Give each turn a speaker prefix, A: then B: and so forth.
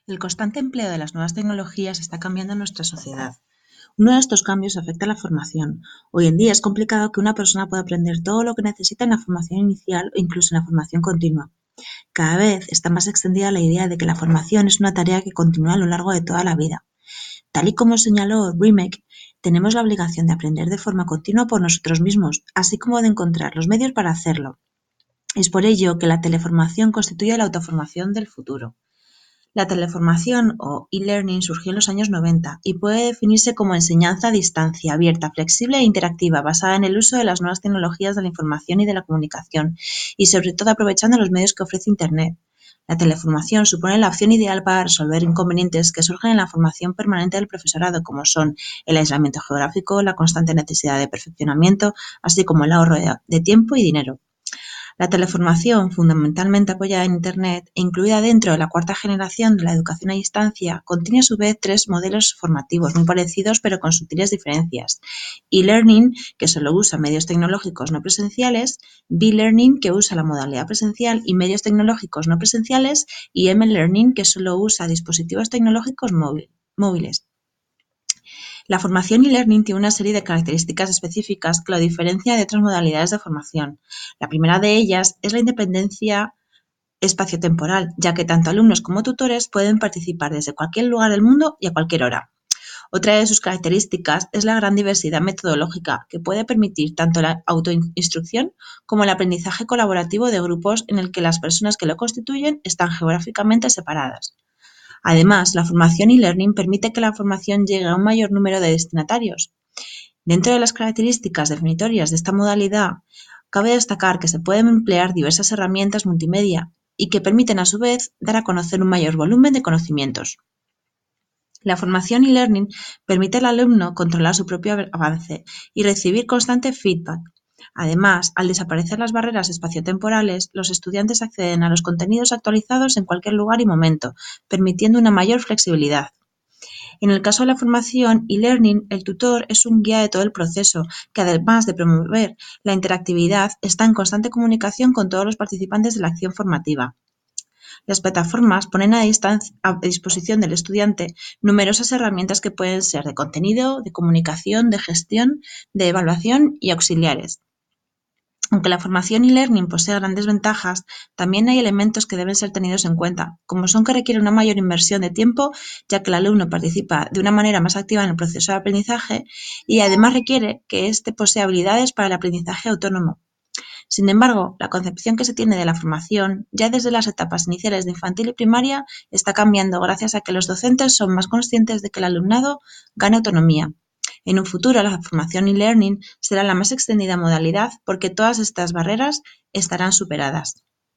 A: El constante empleo de las nuevas tecnologías está cambiando nuestra sociedad. Uno de estos cambios afecta a la formación. Hoy en día es complicado que una persona pueda aprender todo lo que necesita en la formación inicial o incluso en la formación continua. Cada vez está más extendida la idea de que la formación es una tarea que continúa a lo largo de toda la vida. Tal y como señaló Rimek, tenemos la obligación de aprender de forma continua por nosotros mismos, así como de encontrar los medios para hacerlo. Es por ello que la teleformación constituye la autoformación del futuro. La teleformación o e-learning surgió en los años 90 y puede definirse como enseñanza a distancia, abierta, flexible e interactiva, basada en el uso de las nuevas tecnologías de la información y de la comunicación, y sobre todo aprovechando los medios que ofrece Internet. La teleformación supone la opción ideal para resolver inconvenientes que surgen en la formación permanente del profesorado, como son el aislamiento geográfico, la constante necesidad de perfeccionamiento, así como el ahorro de tiempo y dinero. La teleformación, fundamentalmente apoyada en Internet e incluida dentro de la cuarta generación de la educación a distancia, contiene a su vez tres modelos formativos muy parecidos pero con sutiles diferencias. E-learning, que solo usa medios tecnológicos no presenciales; B-learning, que usa la modalidad presencial y medios tecnológicos no presenciales; y M-learning, que solo usa dispositivos tecnológicos móviles. La formación e-learning tiene una serie de características específicas que lo diferencia de otras modalidades de formación. La primera de ellas es la independencia espaciotemporal, ya que tanto alumnos como tutores pueden participar desde cualquier lugar del mundo y a cualquier hora. Otra de sus características es la gran diversidad metodológica, que puede permitir tanto la autoinstrucción como el aprendizaje colaborativo de grupos en el que las personas que lo constituyen están geográficamente separadas. Además, la formación e-learning permite que la formación llegue a un mayor número de destinatarios. Dentro de las características definitorias de esta modalidad, cabe destacar que se pueden emplear diversas herramientas multimedia y que permiten a su vez dar a conocer un mayor volumen de conocimientos. La formación e-learning permite al alumno controlar su propio avance y recibir constante feedback. Además, al desaparecer las barreras espaciotemporales, los estudiantes acceden a los contenidos actualizados en cualquier lugar y momento, permitiendo una mayor flexibilidad. En el caso de la formación e-learning, el tutor es un guía de todo el proceso, que además de promover la interactividad, está en constante comunicación con todos los participantes de la acción formativa. Las plataformas ponen a disposición del estudiante numerosas herramientas que pueden ser de contenido, de comunicación, de gestión, de evaluación y auxiliares. Aunque la formación e-learning posee grandes ventajas, también hay elementos que deben ser tenidos en cuenta, como son que requiere una mayor inversión de tiempo, ya que el alumno participa de una manera más activa en el proceso de aprendizaje, y además requiere que éste posea habilidades para el aprendizaje autónomo. Sin embargo, la concepción que se tiene de la formación, ya desde las etapas iniciales de infantil y primaria, está cambiando gracias a que los docentes son más conscientes de que el alumnado gane autonomía. En un futuro, la formación e-learning será la más extendida modalidad porque todas estas barreras estarán superadas.